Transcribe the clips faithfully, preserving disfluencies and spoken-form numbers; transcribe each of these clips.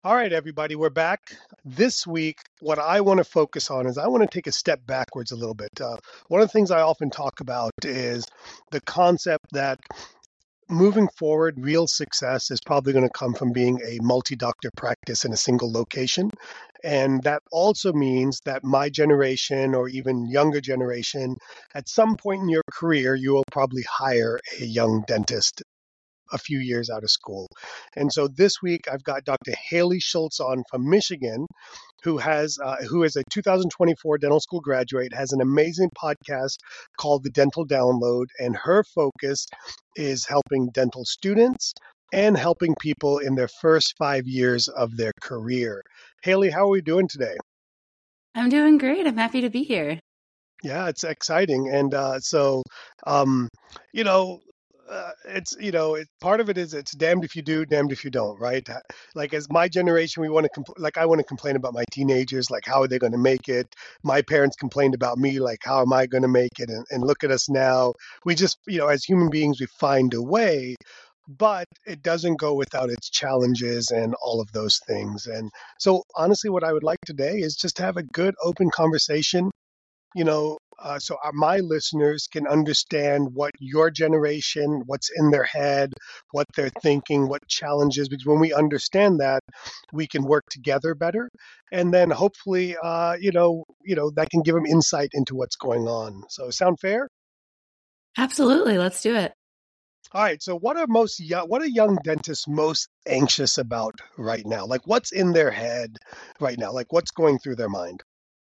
All right, everybody, we're back. This week, what I want to focus on is I want to take a step backwards a little bit. Uh, one of the things I often talk about is the concept that moving forward, real success is probably going to come from being a multi doctor practice in a single location. And that also means that my generation or even younger generation, at some point in your career, you will probably hire a young dentist a few years out of school. And so this week I've got Doctor Haley Schultz on from Michigan, who has uh, who is a two thousand twenty-four dental school graduate, has an amazing podcast called The Dental Download, and her focus is helping dental students and helping people in their first five years of their career. Haley, how are we doing today? I'm doing great. I'm happy to be here. Yeah, it's exciting. And uh, so, um, you know, uh, it's, you know, it, part of it is it's damned if you do, damned if you don't, right? Uh, Like, as my generation, we want to, compl- like, I want to complain about my teenagers, like, how are they going to make it? My parents complained about me, like, how am I going to make it? And, and look at us now. We just, you know, as human beings, we find a way. But it doesn't go without its challenges and all of those things. And so, honestly, what I would like today is just to have a good, open conversation, you know, uh, so our, my listeners can understand what your generation, what's in their head, what they're thinking, what challenges. Because when we understand that, we can work together better, and then hopefully, uh, you know, you know, that can give them insight into what's going on. So, sound fair? Absolutely. Let's do it. All right. So, what are most young, what are young dentists most anxious about right now? Like, what's in their head right now? Like, what's going through their mind?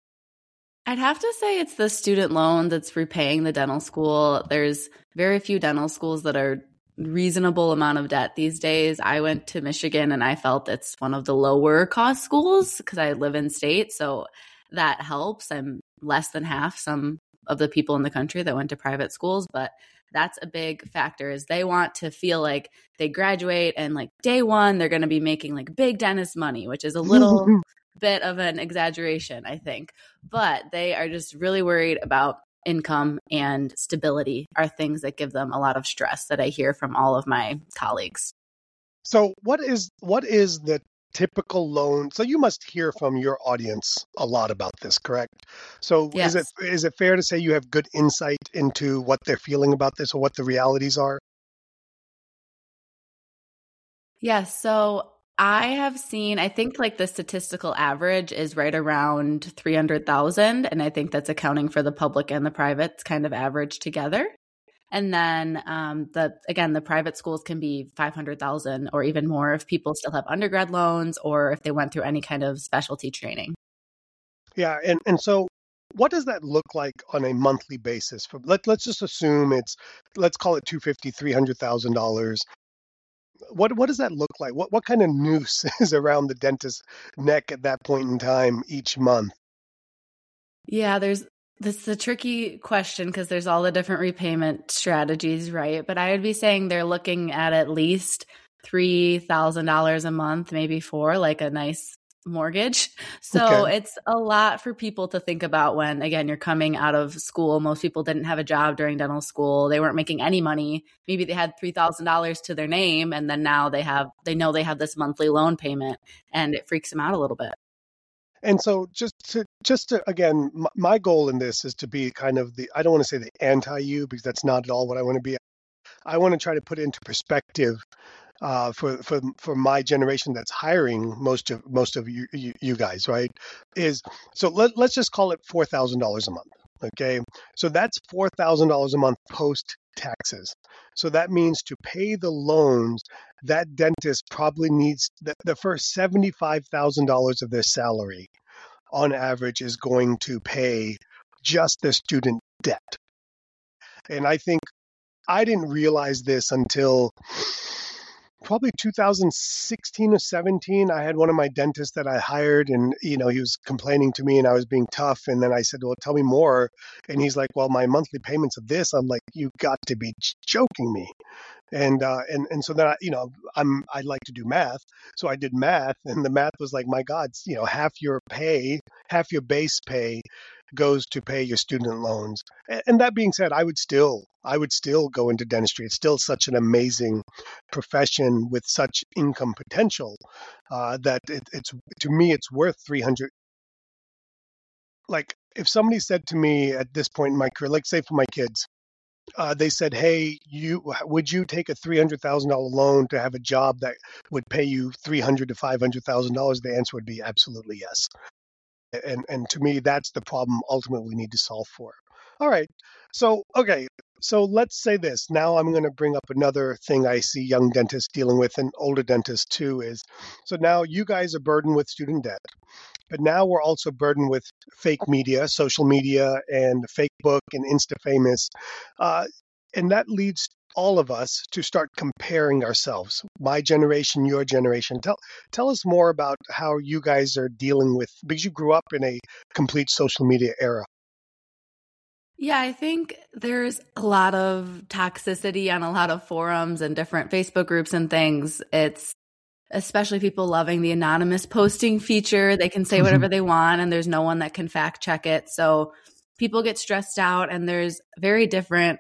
I'd have to say it's the student loan that's repaying the dental school. There's very few dental schools that are reasonable amount of debt these days. I went to Michigan and I felt it's one of the lower cost schools because I live in state. So that helps. I'm less than half some of the people in the country that went to private schools, but that's a big factor is they want to feel like they graduate and like day one, they're going to be making like big dentist money, which is a little bit of an exaggeration, I think. But they are just really worried about income and stability are things that give them a lot of stress that I hear from all of my colleagues. So what is what is the typical loan? So you must hear from your audience a lot about this, correct? So is it Yes. is it fair to say you have good insight into what they're feeling about this or what the realities are? Yes. So I have seen, I think like the statistical average is right around three hundred thousand. And I think that's accounting for the public and the privates kind of average together. And then um, the again, the private schools can be five hundred thousand or even more if people still have undergrad loans or if they went through any kind of specialty training. Yeah, and and so what does that look like on a monthly basis? For let let's just assume it's, let's call it two fifty, three hundred thousand dollars. What what does that look like? What what kind of noose is around the dentist's neck at that point in time each month? Yeah, there's this is a tricky question because there's all the different repayment strategies, right? But I would be saying they're looking at at least three thousand dollars a month, maybe four, like a nice mortgage. Okay. So it's a lot for people to think about when, again, you're coming out of school. Most people didn't have a job during dental school. They weren't making any money. Maybe they had three thousand dollars to their name, and then now they have, they know they have this monthly loan payment, and it freaks them out a little bit. And so just to just to again, my, my goal in this is to be kind of the, I don't want to say the anti you because that's not at all what I want to be. I want to try to put it into perspective uh, for for for my generation that's hiring most of most of you you, you guys, right? Is so let let's just call it four thousand dollars a month. Okay, so that's four thousand dollars a month post taxes. So that means to pay the loans, that dentist probably needs the, the first seventy five thousand dollars of their salary on average is going to pay just their student debt. And I think I didn't realize this until probably two thousand sixteen or seventeen. I had one of my dentists that I hired, and you know he was complaining to me and I was being tough, and then I said, well, tell me more. And he's like, well, my monthly payments of this. I'm like, you got to be joking me. And uh, and and so then I, you know, I'm I like to do math, so I did math, and the math was like, my God, you know, half your pay, half your base pay goes to pay your student loans. And that being said, I would still I would still go into dentistry. It's still such an amazing profession with such income potential uh, that it, it's to me it's worth three hundred. Like if somebody said to me at this point in my career, like say for my kids, uh, they said, "Hey, you would you take a three hundred thousand dollar loan to have a job that would pay you three hundred to five hundred thousand dollars?" The answer would be absolutely yes. And and to me, that's the problem ultimately we need to solve for. All right, so okay, so let's say this. Now I'm going to bring up another thing I see young dentists dealing with, and older dentists too. Is so now you guys are burdened with student debt. But now we're also burdened with fake media, social media, and Facebook and Insta famous. Uh, and that leads all of us to start comparing ourselves. My generation, your generation. Tell tell us more about how you guys are dealing with, because you grew up in a complete social media era. Yeah, I think there's a lot of toxicity on a lot of forums and different Facebook groups and things. It's especially people loving the anonymous posting feature. They can say whatever they want and there's no one that can fact check it. So people get stressed out and there's very different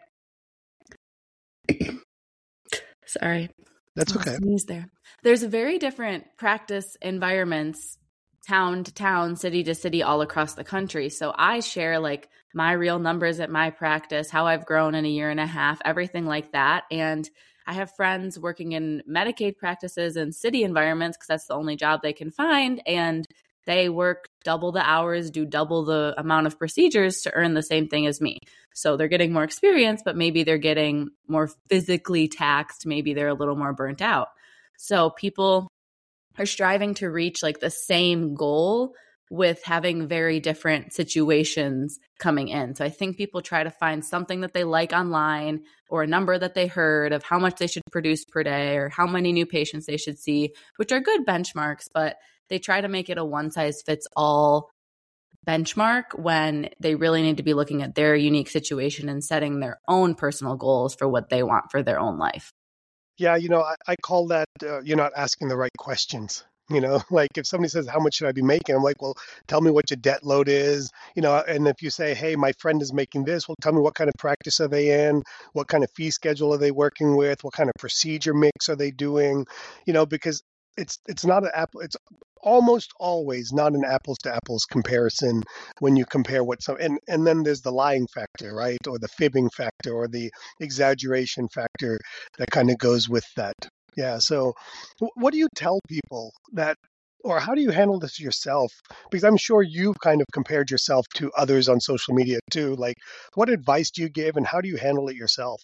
sorry. That's okay. Sneeze there. There's very different practice environments, town to town, city to city, all across the country. So I share like my real numbers at my practice, how I've grown in a year and a half, everything like that. And I have friends working in Medicaid practices and city environments because that's the only job they can find. And they work double the hours, do double the amount of procedures to earn the same thing as me. So they're getting more experience, but maybe they're getting more physically taxed. Maybe they're a little more burnt out. So people are striving to reach like the same goal with having very different situations coming in. So I think people try to find something that they like online or a number that they heard of how much they should produce per day or how many new patients they should see, which are good benchmarks, but they try to make it a one size fits all benchmark when they really need to be looking at their unique situation and setting their own personal goals for what they want for their own life. Yeah, you know, I, I call that uh, you're not asking the right questions. You know, like if somebody says, "How much should I be making?" I'm like, "Well, tell me what your debt load is." You know, and if you say, "Hey, my friend is making this," well, tell me what kind of practice are they in? What kind of fee schedule are they working with? What kind of procedure mix are they doing? You know, because it's it's not an apple. It's almost always not an apples to apples comparison when you compare what some and and then there's the lying factor, right, or the fibbing factor, or the exaggeration factor that kind of goes with that. Yeah. So, what do you tell people that, or how do you handle this yourself? Because I'm sure you've kind of compared yourself to others on social media too. Like, what advice do you give, and how do you handle it yourself?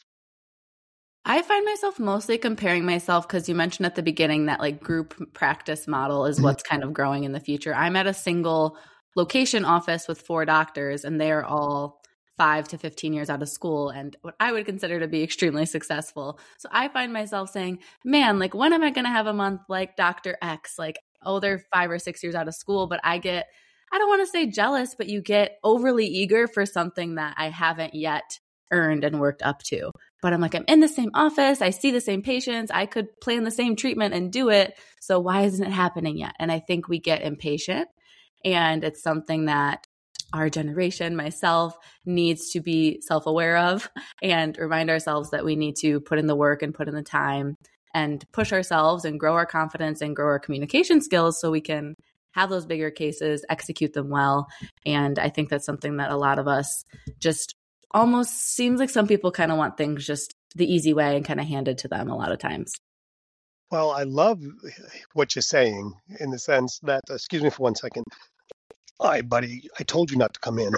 I find myself mostly comparing myself because you mentioned at the beginning that like group practice model is what's kind of growing in the future. I'm at a single location office with four doctors, and they're all five to fifteen years out of school and what I would consider to be extremely successful. So I find myself saying, man, like when am I going to have a month like Doctor X? Like, oh, they're five or six years out of school, but I get, I don't want to say jealous, but you get overly eager for something that I haven't yet earned and worked up to. But I'm like, I'm in the same office. I see the same patients. I could plan the same treatment and do it. So why isn't it happening yet? And I think we get impatient. And it's something that our generation, myself, needs to be self-aware of and remind ourselves that we need to put in the work and put in the time and push ourselves and grow our confidence and grow our communication skills so we can have those bigger cases, execute them well. And I think that's something that a lot of us just almost seems like some people kind of want things just the easy way and kind of handed to them a lot of times. Well, I love what you're saying in the sense that, uh, excuse me for one second. Hi, buddy. I told you not to come in.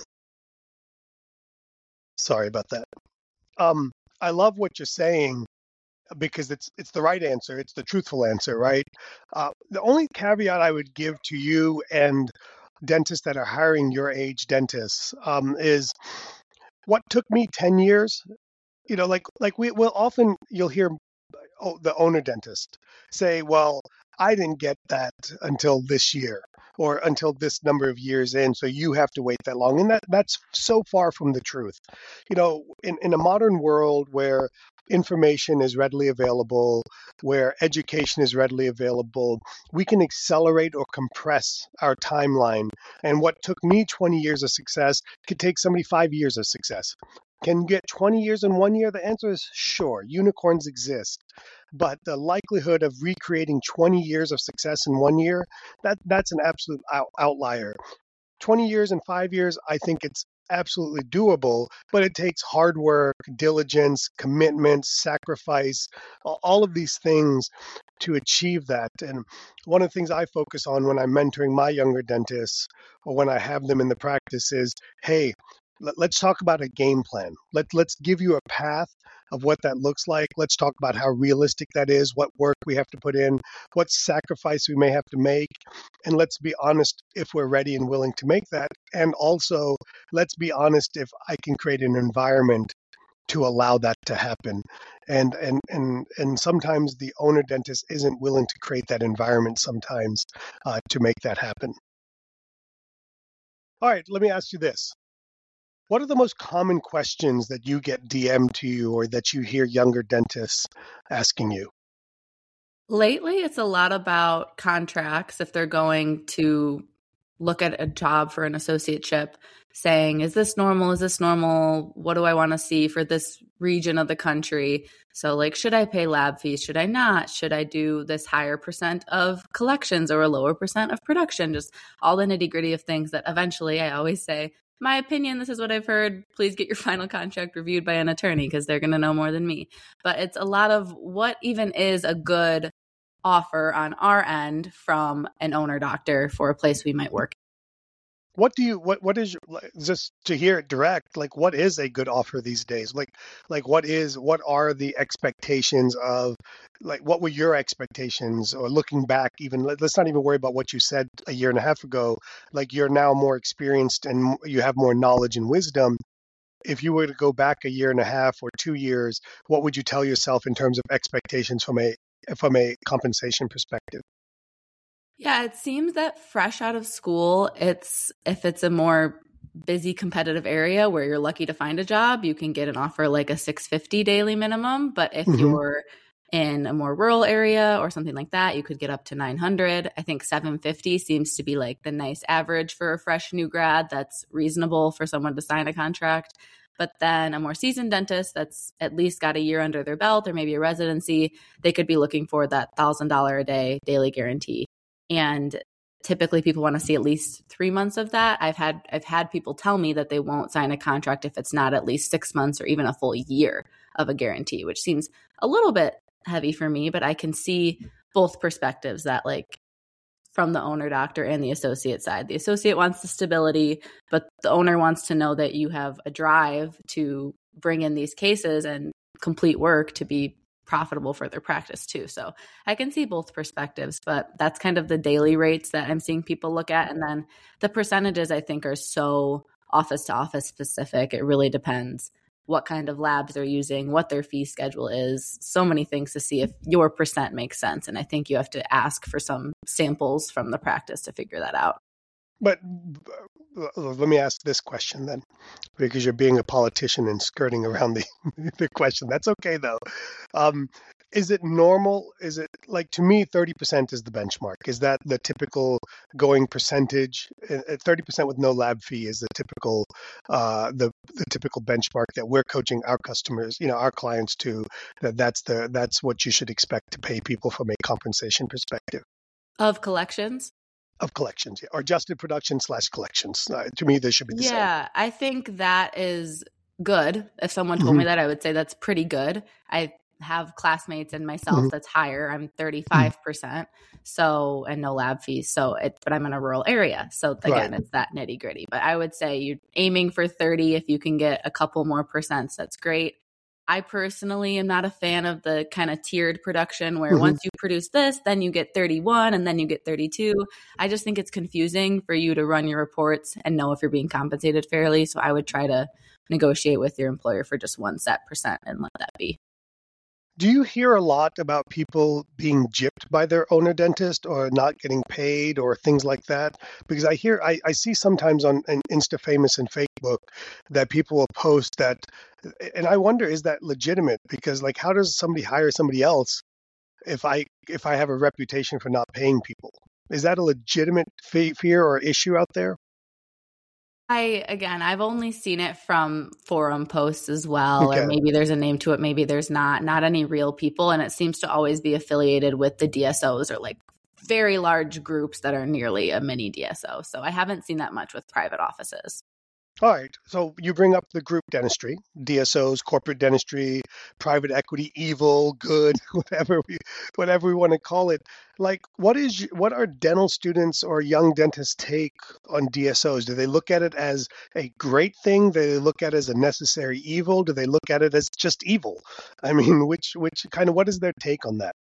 Sorry about that. Um, I love what you're saying because it's it's the right answer. It's the truthful answer, right? Uh, the only caveat I would give to you and dentists that are hiring your age dentists um, is what took me ten years. You know, like like we will often you'll hear oh, the owner dentist say, well, I didn't get that until this year or until this number of years in. So you have to wait that long. And that, that's so far from the truth. You know, in, in a modern world where information is readily available, where education is readily available, we can accelerate or compress our timeline. And what took me twenty years of success could take somebody five years of success. Can you get twenty years in one year? The answer is sure. Unicorns exist. But the likelihood of recreating twenty years of success in one year, that, that's an absolute out, outlier. twenty years and five years, I think it's absolutely doable, but it takes hard work, diligence, commitment, sacrifice, all of these things to achieve that. And one of the things I focus on when I'm mentoring my younger dentists or when I have them in the practice is, hey, let, let's talk about a game plan. Let, let's give you a path of what that looks like. Let's talk about how realistic that is, what work we have to put in, what sacrifice we may have to make. And let's be honest if we're ready and willing to make that. And also, let's be honest if I can create an environment to allow that to happen. And and and and sometimes the owner dentist isn't willing to create that environment sometimes uh, to make that happen. All right, let me ask you this. What are the most common questions that you get D M'd to you or that you hear younger dentists asking you? Lately, it's a lot about contracts. If they're going to look at a job for an associateship, saying, is this normal? Is this normal? What do I want to see for this region of the country? So like, should I pay lab fees? Should I not? Should I do this higher percent of collections or a lower percent of production? Just all the nitty gritty of things that eventually I always say, my opinion, this is what I've heard. Please get your final contract reviewed by an attorney because they're going to know more than me. But it's a lot of what even is a good offer on our end from an owner doctor for a place we might work. What do you, what, what is, your, just to hear it direct, like what is a good offer these days? Like, like what is, what are the expectations of, like, what were your expectations or looking back even, let's not even worry about what you said a year and a half ago, like you're now more experienced and you have more knowledge and wisdom. If you were to go back a year and a half or two years, what would you tell yourself in terms of expectations from a, from a compensation perspective? Yeah, it seems that fresh out of school, it's if it's a more busy competitive area where you're lucky to find a job, you can get an offer like a six fifty daily minimum. But if mm-hmm. you're in a more rural area or something like that, you could get up to nine hundred. I think seven fifty seems to be like the nice average for a fresh new grad that's reasonable for someone to sign a contract. But then a more seasoned dentist that's at least got a year under their belt or maybe a residency, they could be looking for that one thousand dollars a day daily guarantee. And typically people want to see at least three months of that. I've had I've had people tell me that they won't sign a contract if it's not at least six months or even a full year of a guarantee, which seems a little bit heavy for me, but I can see both perspectives that like from the owner doctor and the associate side. The associate wants the stability, but the owner wants to know that you have a drive to bring in these cases and complete work to be profitable for their practice too. So I can see both perspectives, but that's kind of the daily rates that I'm seeing people look at. And then the percentages I think are so office to office specific. It really depends what kind of labs they're using, what their fee schedule is, so many things to see if your percent makes sense. And I think you have to ask for some samples from the practice to figure that out. But let me ask this question then, because you're being a politician and skirting around the, the question. That's okay, though. Um, is it normal? Is it like, to me, thirty percent is the benchmark? Is that the typical going percentage? thirty percent with no lab fee is the typical uh, the, the typical benchmark that we're coaching our customers, you know, our clients to, that that's the that's what you should expect to pay people from a compensation perspective. Of collections? Of collections, yeah, or adjusted production slash collections. Uh, to me, they should be the yeah, same. Yeah, I think that is good. If someone told mm-hmm. me that, I would say that's pretty good. I have classmates and myself mm-hmm. that's higher. I'm thirty-five percent, mm-hmm. so and no lab fees. So, it, but I'm in a rural area, so again, right. It's that nitty gritty. But I would say you're aiming for thirty. If you can get a couple more percents, that's great. I personally am not a fan of the kind of tiered production where mm-hmm. once you produce this, then you get thirty-one and then you get thirty-two. I just think it's confusing for you to run your reports and know if you're being compensated fairly. So I would try to negotiate with your employer for just one set percent and let that be. Do you hear a lot about people being gypped by their owner dentist or not getting paid or things like that? Because I hear, I, I see sometimes on, on InstaFamous and Facebook that people will post that, and I wonder, is that legitimate? Because like, how does somebody hire somebody else if I if I have a reputation for not paying people? Is that a legitimate fe- fear or issue out there? I, again, I've only seen it from forum posts as well, or Okay. maybe there's a name to it, maybe there's not, not any real people. And it seems to always be affiliated with the D S Os or like very large groups that are nearly a mini D S O. So I haven't seen that much with private offices. All right. So you bring up the group dentistry, D S Os, corporate dentistry, private equity, evil, good, whatever we whatever we want to call it. Like, what is what are dental students or young dentists' take on D S Os? Do they look at it as a great thing? Do they look at it as a necessary evil? Do they look at it as just evil? I mean, which which kind of what is their take on that?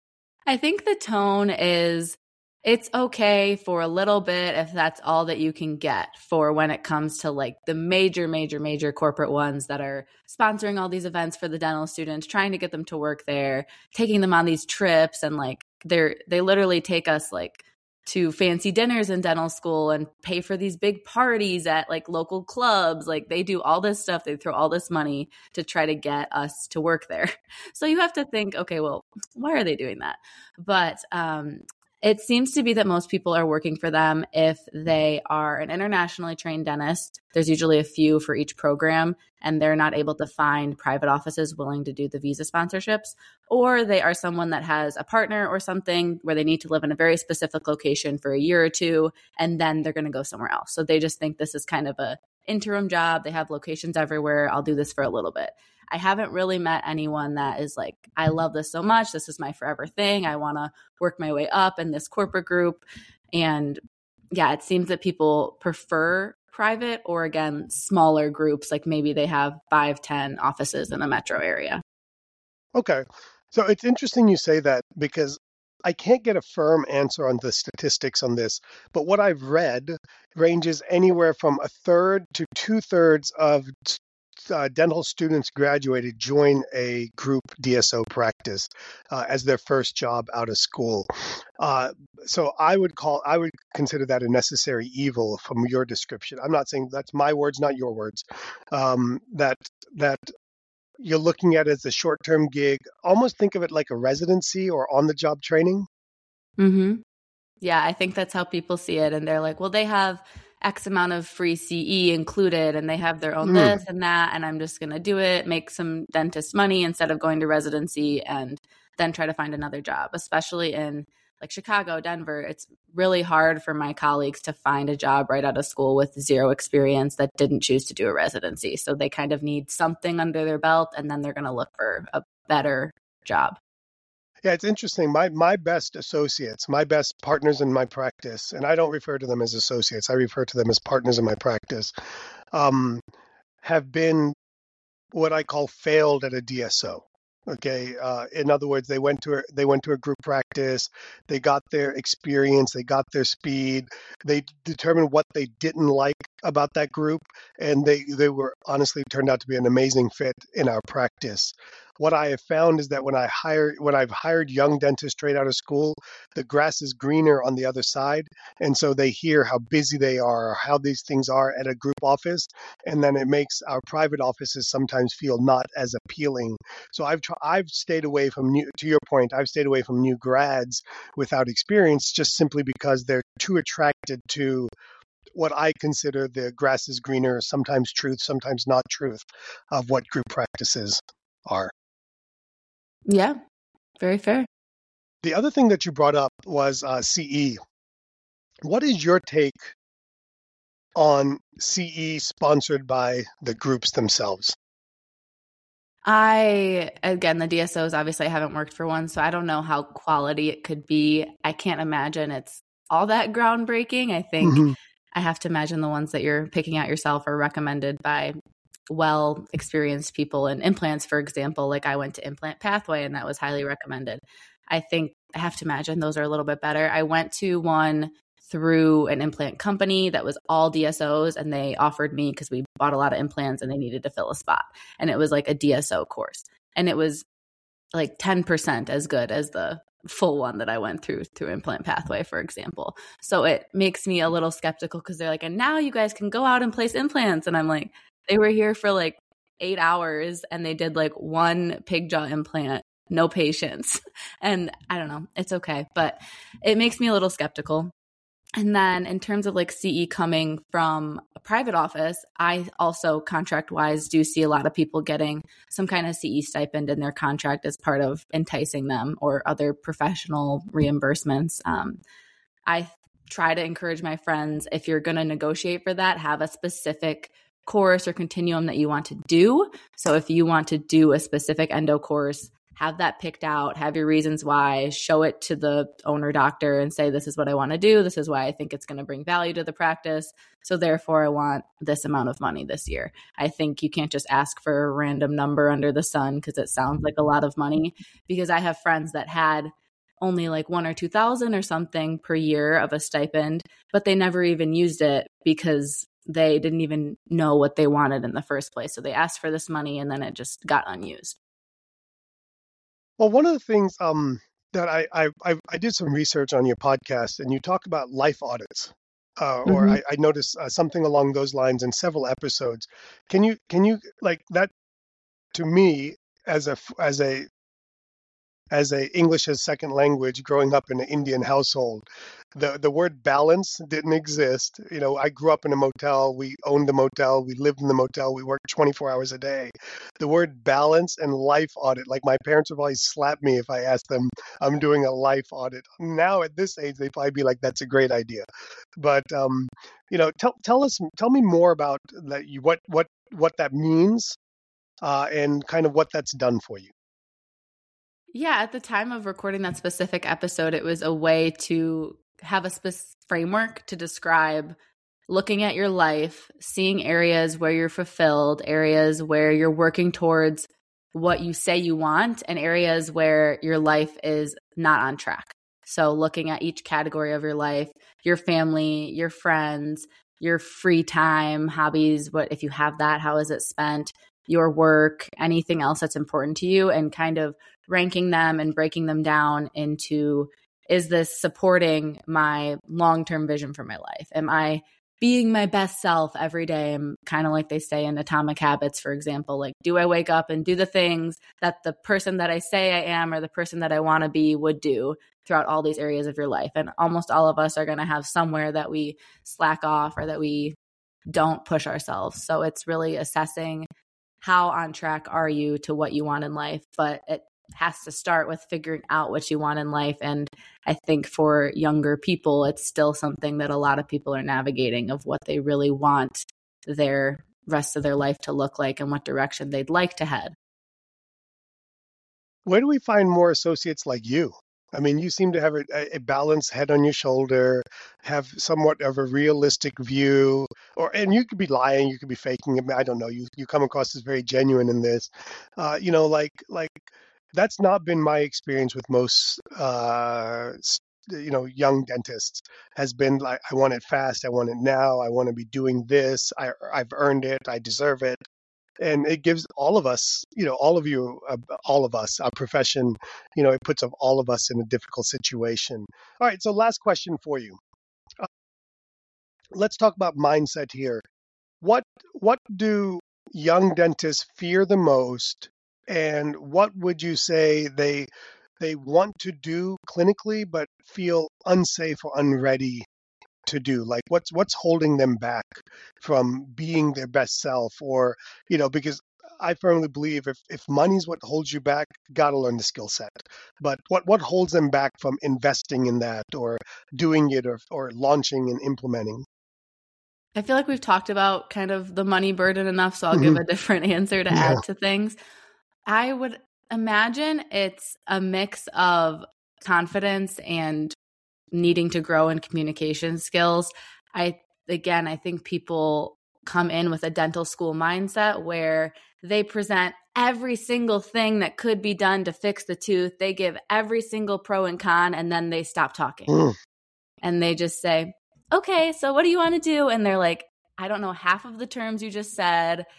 I think the tone is it's okay for a little bit if that's all that you can get for when it comes to like the major, major, major corporate ones that are sponsoring all these events for the dental students, trying to get them to work there, taking them on these trips. And like they're, they literally take us like to fancy dinners in dental school and pay for these big parties at like local clubs. Like they do all this stuff. They throw all this money to try to get us to work there. So you have to think, okay, well, why are they doing that? But um, it seems to be that most people are working for them if they are an internationally trained dentist. There's usually a few for each program, and they're not able to find private offices willing to do the visa sponsorships, or they are someone that has a partner or something where they need to live in a very specific location for a year or two, and then they're going to go somewhere else. So they just think this is kind of a interim job. They have locations everywhere. I'll do this for a little bit. I haven't really met anyone that is like, I love this so much. This is my forever thing. I want to work my way up in this corporate group. And yeah, it seems that people prefer private or, again, smaller groups. Like maybe they have five, ten offices in a metro area. Okay. So it's interesting you say that because I can't get a firm answer on the statistics on this, but what I've read ranges anywhere from a third to two thirds of uh, dental students graduated join a group D S O practice uh, as their first job out of school. Uh, so I would call, I would consider that a necessary evil from your description. I'm not saying that's my words, not your words. Um, that that you're looking at it as a short-term gig. Almost think of it like a residency or on-the-job training. Mm-hmm. Yeah, I think that's how people see it. And they're like, well, they have X amount of free C E included and they have their own Mm. this and that. And I'm just going to do it, make some dentist money instead of going to residency and then try to find another job, especially in like Chicago, Denver. It's really hard for my colleagues to find a job right out of school with zero experience that didn't choose to do a residency. So they kind of need something under their belt and then they're going to look for a better job. Yeah, it's interesting. My my best associates, my best partners in my practice, and I don't refer to them as associates. I refer to them as partners in my practice, um, have been what I call failed at a D S O. Okay, uh, in other words, they went to a, they went to a group practice, they got their experience, they got their speed, they determined what they didn't like about that group, and they they were honestly turned out to be an amazing fit in our practice. What I have found is that when I hire when I've hired young dentists straight out of school, the grass is greener on the other side, and so they hear how busy they are, or how these things are at a group office, and then it makes our private offices sometimes feel not as appealing. So I've tr- I've stayed away from new, to your point, I've stayed away from new grads without experience just simply because they're too attracted to what I consider the grass is greener, sometimes truth, sometimes not truth of what group practices are. Yeah, very fair. The other thing that you brought up was uh, C E. What is your take on C E sponsored by the groups themselves? I, again, the D S Os, obviously I haven't worked for one, so I don't know how quality it could be. I can't imagine it's all that groundbreaking. I think Mm-hmm. I have to imagine the ones that you're picking out yourself are recommended by well experienced people in implants, for example. Like I went to Implant Pathway and that was highly recommended. I think I have to imagine those are a little bit better. I went to one through an implant company that was all D S Os, and they offered me, because we bought a lot of implants and they needed to fill a spot, and it was like a D S O course, and it was like ten percent as good as the full one that I went through through Implant Pathway, for example. So it makes me a little skeptical because they're like, and now you guys can go out and place implants. And I'm like, they were here for like eight hours and they did like one pig jaw implant, no patients. And I don't know, it's okay. But it makes me a little skeptical. And then in terms of like C E coming from a private office, I also contract wise do see a lot of people getting some kind of C E stipend in their contract as part of enticing them or other professional reimbursements. Um, I try to encourage my friends, if you're going to negotiate for that, have a specific course or continuum that you want to do. So if you want to do a specific endo course, have that picked out, have your reasons why, show it to the owner doctor and say, this is what I want to do. This is why I think it's going to bring value to the practice. So therefore I want this amount of money this year. I think you can't just ask for a random number under the sun because it sounds like a lot of money, because I have friends that had only like one or two thousand or something per year of a stipend, but they never even used it because they didn't even know what they wanted in the first place. So they asked for this money and then it just got unused. Well, one of the things um, that I, I I I did some research on your podcast, and you talk about life audits, uh, or Mm-hmm. I, I noticed uh, something along those lines in several episodes. Can you can you like that to me as a as a as a English as second language growing up in an Indian household, the the word balance didn't exist. You know, I grew up in a motel. We owned the motel. We lived in the motel. We worked twenty-four hours a day. The word balance and life audit, like my parents would probably slap me if I asked them, I'm doing a life audit. Now at this age, they'd probably be like, that's a great idea. But, um, you know, tell, tell us, tell me more about that, you, what, what, what that means uh, and kind of what that's done for you. Yeah, at the time of recording that specific episode, it was a way to have a specific framework to describe looking at your life, seeing areas where you're fulfilled, areas where you're working towards what you say you want, and areas where your life is not on track. So looking at each category of your life, your family, your friends, your free time, hobbies, what if you have that, how is it spent, your work, anything else that's important to you, and kind of ranking them and breaking them down into, is this supporting my long-term vision for my life? Am I being my best self every day? I'm kind of like they say in Atomic Habits, for example, like, do I wake up and do the things that the person that I say I am or the person that I want to be would do throughout all these areas of your life? And almost all of us are going to have somewhere that we slack off or that we don't push ourselves. So it's really assessing how on track are you to what you want in life, but it has to start with figuring out what you want in life. And I think for younger people, it's still something that a lot of people are navigating, of what they really want their rest of their life to look like and what direction they'd like to head. Where do we find more associates like you? I mean, you seem to have a, a balanced head on your shoulder, have somewhat of a realistic view, or and you could be lying, you could be faking it. I don't know. You you come across as very genuine in this. Uh, you know, like like that's not been my experience with most uh, you know young dentists. Has been like, I want it fast, I want it now, I want to be doing this. I I've earned it, I deserve it. And it gives all of us, you know, all of you, uh, all of us, our profession, you know, it puts of all of us in a difficult situation. All right, so last question for you. Uh, let's talk about mindset here. What what do young dentists fear the most, and what would you say they they want to do clinically but feel unsafe or unready to do? Like what's what's holding them back from being their best self? Or, you know, because I firmly believe if if money's what holds you back, gotta learn the skill set. But what what holds them back from investing in that or doing it or or launching and implementing? I feel like we've talked about kind of the money burden enough, so I'll Mm-hmm. give a different answer to Yeah. add to things. I would imagine it's a mix of confidence and needing to grow in communication skills. I, again, I think people come in with a dental school mindset where they present every single thing that could be done to fix the tooth. They give every single pro and con, and then they stop talking. Mm. And they just say, okay, so what do you want to do? And they're like, I don't know half of the terms you just said.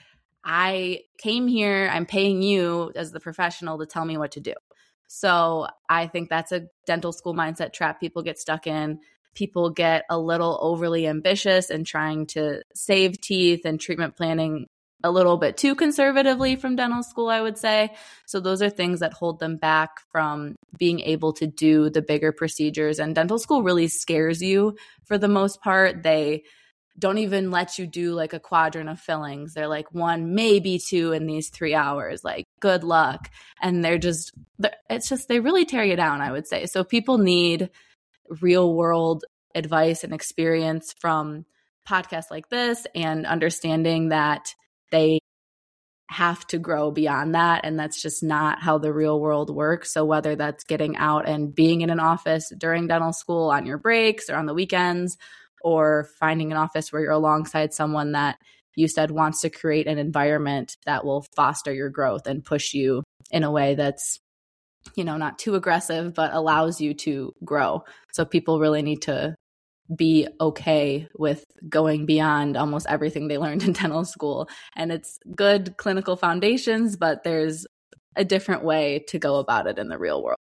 I came here, I'm paying you as the professional to tell me what to do. So I think that's a dental school mindset trap people get stuck in. People get a little overly ambitious and trying to save teeth and treatment planning a little bit too conservatively from dental school, I would say. So those are things that hold them back from being able to do the bigger procedures. And dental school really scares you for the most part. They don't even let you do like a quadrant of fillings. They're like one, maybe two in these three hours, like good luck. And they're just, it's just, they really tear you down, I would say. So people need real world advice and experience from podcasts like this and understanding that they have to grow beyond that. And that's just not how the real world works. So whether that's getting out and being in an office during dental school on your breaks or on the weekends, or finding an office where you're alongside someone that you said wants to create an environment that will foster your growth and push you in a way that's, you know, not too aggressive, but allows you to grow. So people really need to be okay with going beyond almost everything they learned in dental school. And it's good clinical foundations, but there's a different way to go about it in the real world.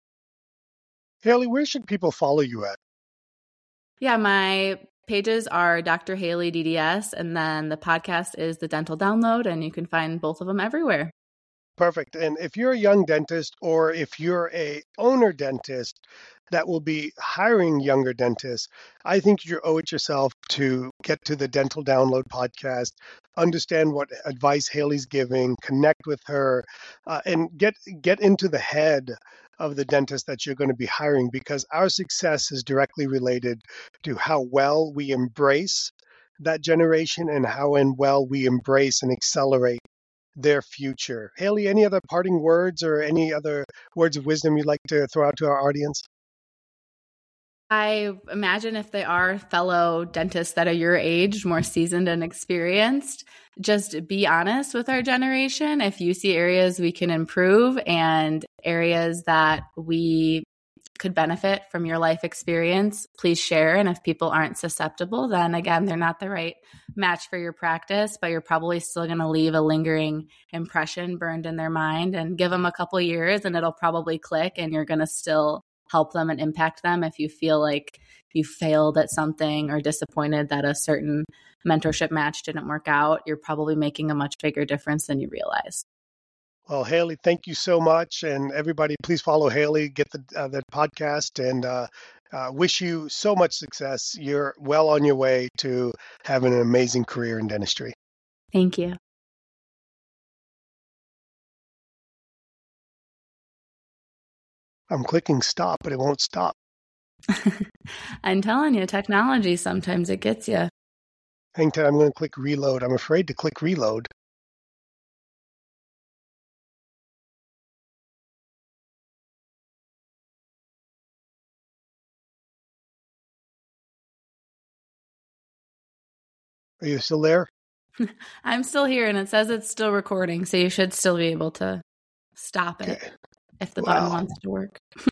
Haley, where should people follow you at? Yeah, my pages are Doctor Haley D D S, and then the podcast is The Dental Download, and you can find both of them everywhere. Perfect. And if you're a young dentist, or if you're a owner dentist that will be hiring younger dentists, I think you owe it yourself to get to the Dental Download podcast, understand what advice Haley's giving, connect with her, uh, and get get into the head of the dentist that you're going to be hiring, because our success is directly related to how well we embrace that generation and how and well we embrace and accelerate their future. Haley, any other parting words or any other words of wisdom you'd like to throw out to our audience? I imagine if they are fellow dentists that are your age, more seasoned and experienced, just be honest with our generation. If you see areas we can improve and areas that we could benefit from your life experience, please share. And if people aren't susceptible, then again, they're not the right match for your practice, but you're probably still going to leave a lingering impression burned in their mind, and give them a couple of years and it'll probably click, and you're going to still help them and impact them. If you feel like you failed at something or disappointed that a certain mentorship match didn't work out, you're probably making a much bigger difference than you realize. Well, Haley, thank you so much. And everybody, please follow Haley, get the, uh, the podcast, and uh, uh, wish you so much success. You're well on your way to having an amazing career in dentistry. Thank you. I'm clicking stop, but it won't stop. I'm telling you, technology, sometimes it gets you. Hang tight, I'm going to click reload. I'm afraid to click reload. Are you still there? I'm still here, and it says it's still recording, so you should still be able to stop it Okay. if the Wow. button wants to work.